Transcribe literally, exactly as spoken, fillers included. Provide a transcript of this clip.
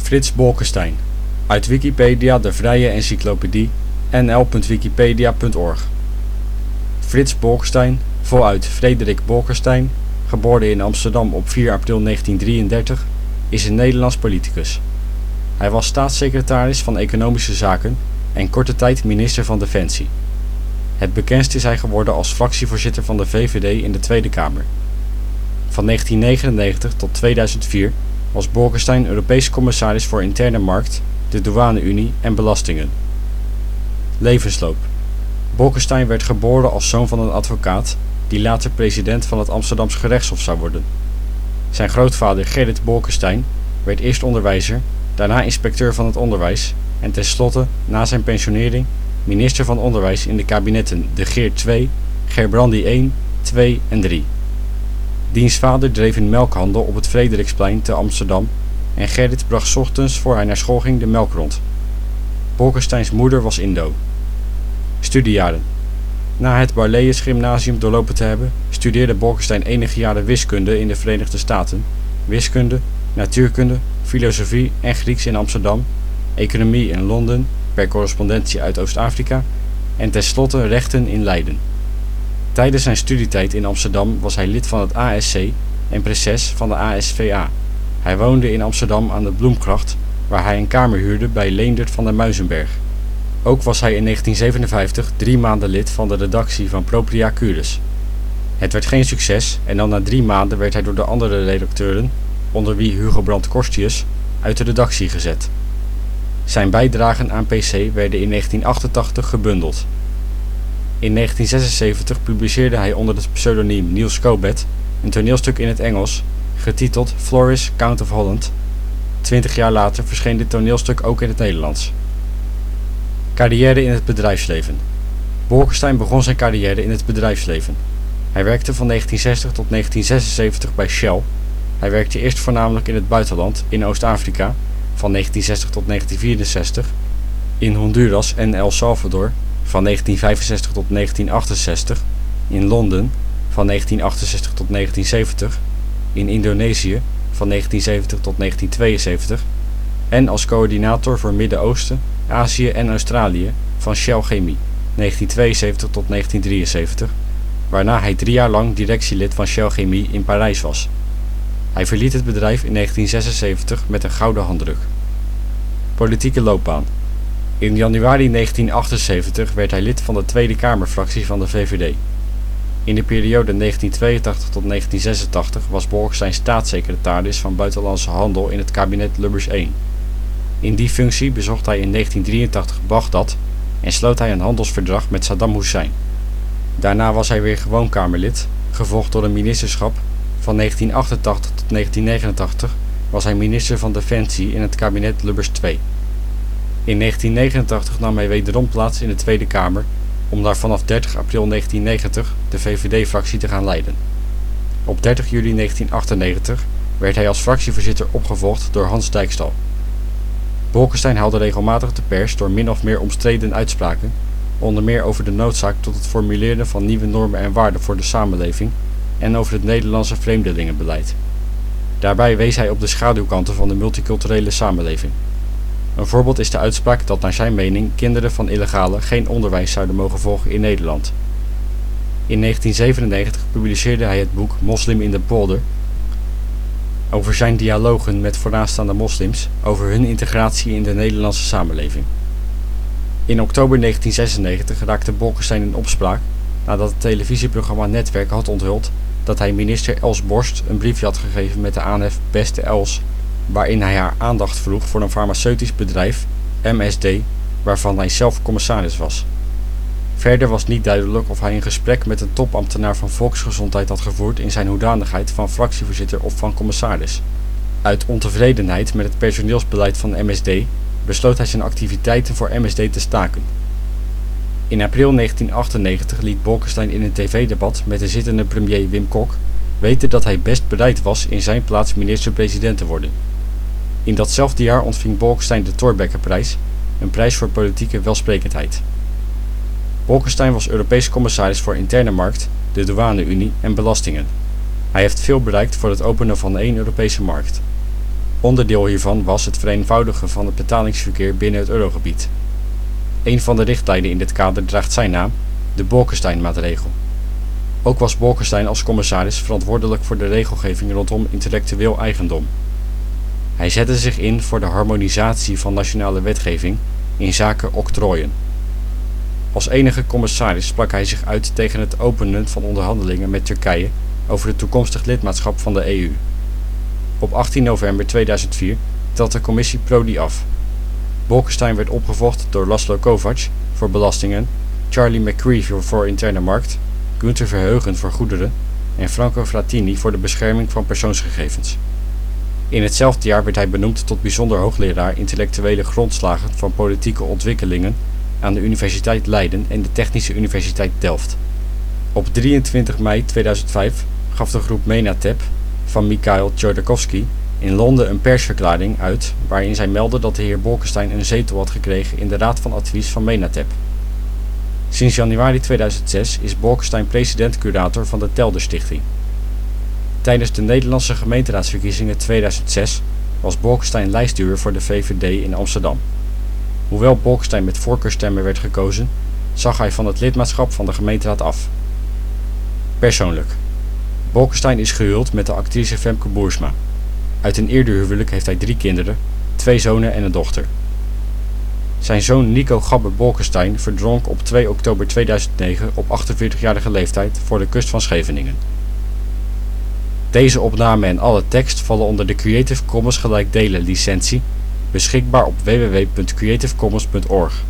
Frits Bolkestein, uit Wikipedia, de vrije encyclopedie, n l punt wikipedia punt org. Frits Bolkestein, voluit Frederik Bolkestein, geboren in Amsterdam op vier april negentien drieëndertig, is een Nederlands politicus. Hij was staatssecretaris van Economische Zaken en korte tijd minister van Defensie. Het bekendst is hij geworden als fractievoorzitter van de V V D in de Tweede Kamer. Van negentien negenennegentig tot tweeduizend vier was Bolkestein Europees commissaris voor Interne Markt, de Douane-Unie en Belastingen. Levensloop. Bolkestein werd geboren als zoon van een advocaat, die later president van het Amsterdamse gerechtshof zou worden. Zijn grootvader Gerrit Bolkestein werd eerst onderwijzer, daarna inspecteur van het onderwijs en tenslotte, na zijn pensionering, minister van Onderwijs in de kabinetten De Geer twee, Gerbrandy één, twee en drie. Diens vader dreef een melkhandel op het Frederiksplein te Amsterdam en Gerrit bracht 's ochtends voor hij naar school ging de melk rond. Bolkesteins moeder was Indo. Studiejaren. Na het Barleyes Gymnasium doorlopen te hebben, studeerde Bolkestein enige jaren wiskunde in de Verenigde Staten, wiskunde, natuurkunde, filosofie en Grieks in Amsterdam, economie in Londen, per correspondentie uit Oost-Afrika en tenslotte rechten in Leiden. Tijdens zijn studietijd in Amsterdam was hij lid van het A S C en praeses van de A S V A. Hij woonde in Amsterdam aan de Bloemgracht, waar hij een kamer huurde bij Leendert van der Muizenberg. Ook was hij in negentien zevenenvijftig drie maanden lid van de redactie van Propria Cures. Het werd geen succes en al na drie maanden werd hij door de andere redacteuren, onder wie Hugo Brandt Korstius, uit de redactie gezet. Zijn bijdragen aan P C werden in negentien achtentachtig gebundeld. In negentien zesenzeventig publiceerde hij onder het pseudoniem Niels Cobbett een toneelstuk in het Engels, getiteld Floris, Count of Holland. Twintig jaar later verscheen dit toneelstuk ook in het Nederlands. Carrière in het bedrijfsleven. Bolkestein begon zijn carrière in het bedrijfsleven. Hij werkte van negentien zestig tot negentien zesenzeventig bij Shell. Hij werkte eerst voornamelijk in het buitenland, in Oost-Afrika, van negentien zestig tot negentien vierenzestig, in Honduras en El Salvador, van negentien vijfenzestig tot negentien achtenzestig, in Londen, van negentien achtenzestig tot negentien zeventig, in Indonesië, van negentien zeventig tot negentien tweeënzeventig, en als coördinator voor Midden-Oosten, Azië en Australië van Shell Chemie, negentien tweeënzeventig tot negentien drieënzeventig, waarna hij drie jaar lang directielid van Shell Chemie in Parijs was. Hij verliet het bedrijf in negentien zesenzeventig met een gouden handdruk. Politieke loopbaan. In januari negentien achtenzeventig werd hij lid van de Tweede Kamerfractie van de V V D. In de periode negentien tweeëntachtig tot negentien zesentachtig was Bolkestein staatssecretaris van Buitenlandse Handel in het kabinet Lubbers één. In die functie bezocht hij in negentien drieëntachtig Bagdad en sloot hij een handelsverdrag met Saddam Hussein. Daarna was hij weer gewoon Kamerlid, gevolgd door een ministerschap. Van negentien achtentachtig tot negentien negenentachtig was hij minister van Defensie in het kabinet Lubbers twee. In negentien negenentachtig nam hij wederom plaats in de Tweede Kamer om daar vanaf dertig april negentien negentig de V V D-fractie te gaan leiden. Op dertig juli negentien achtennegentig werd hij als fractievoorzitter opgevolgd door Hans Dijkstal. Bolkestein haalde regelmatig de pers door min of meer omstreden uitspraken, onder meer over de noodzaak tot het formuleren van nieuwe normen en waarden voor de samenleving en over het Nederlandse vreemdelingenbeleid. Daarbij wees hij op de schaduwkanten van de multiculturele samenleving. Een voorbeeld is de uitspraak dat naar zijn mening kinderen van illegalen geen onderwijs zouden mogen volgen in Nederland. In negentien zevenennegentig publiceerde hij het boek Moslim in de Polder over zijn dialogen met vooraanstaande moslims over hun integratie in de Nederlandse samenleving. In oktober negentien zesennegentig raakte Bolkestein in opspraak nadat het televisieprogramma Netwerk had onthuld dat hij minister Els Borst een briefje had gegeven met de aanhef Beste Els, waarin hij haar aandacht vroeg voor een farmaceutisch bedrijf, M S D, waarvan hij zelf commissaris was. Verder was niet duidelijk of hij een gesprek met een topambtenaar van Volksgezondheid had gevoerd in zijn hoedanigheid van fractievoorzitter of van commissaris. Uit ontevredenheid met het personeelsbeleid van M S D besloot hij zijn activiteiten voor M S D te staken. In april negentien achtennegentig liet Bolkestein in een tv-debat met de zittende premier Wim Kok weten dat hij best bereid was in zijn plaats minister-president te worden. In datzelfde jaar ontving Bolkestein de Thorbecke-prijs, een prijs voor politieke welsprekendheid. Bolkestein was Europees commissaris voor Interne Markt, de Douane-Unie en Belastingen. Hij heeft veel bereikt voor het openen van één Europese markt. Onderdeel hiervan was het vereenvoudigen van het betalingsverkeer binnen het eurogebied. Een van de richtlijnen in dit kader draagt zijn naam, de Bolkestein-maatregel. Ook was Bolkestein als commissaris verantwoordelijk voor de regelgeving rondom intellectueel eigendom. Hij zette zich in voor de harmonisatie van nationale wetgeving inzake octrooien. Als enige commissaris sprak hij zich uit tegen het openen van onderhandelingen met Turkije over het toekomstig lidmaatschap van de E U. Op achttien november tweeduizend vier trad de commissie Prodi af. Bolkestein werd opgevolgd door Laszlo Kovacs voor belastingen, Charlie McCreevy voor interne markt, Günther Verheugen voor goederen en Franco Frattini voor de bescherming van persoonsgegevens. In hetzelfde jaar werd hij benoemd tot bijzonder hoogleraar intellectuele grondslagen van politieke ontwikkelingen aan de Universiteit Leiden en de Technische Universiteit Delft. Op drieëntwintig mei tweeduizend vijf gaf de groep Menatep van Mikhail Chodorkovsky in Londen een persverklaring uit waarin zij meldde dat de heer Bolkestein een zetel had gekregen in de Raad van Advies van Menatep. Sinds januari tweeduizend zes is Bolkestein president-curator van de Telder Stichting. Tijdens de Nederlandse gemeenteraadsverkiezingen tweeduizend zes was Bolkestein lijstduwer voor de V V D in Amsterdam. Hoewel Bolkestein met voorkeurstemmen werd gekozen, zag hij van het lidmaatschap van de gemeenteraad af. Persoonlijk. Bolkestein is gehuwd met de actrice Femke Boersma. Uit een eerder huwelijk heeft hij drie kinderen, twee zonen en een dochter. Zijn zoon Nico Gabber Bolkestein verdronk op twee oktober tweeduizend negen op achtenveertigjarige leeftijd voor de kust van Scheveningen. Deze opname en alle tekst vallen onder de Creative Commons gelijkdelen licentie, beschikbaar op w w w punt creative commons punt org.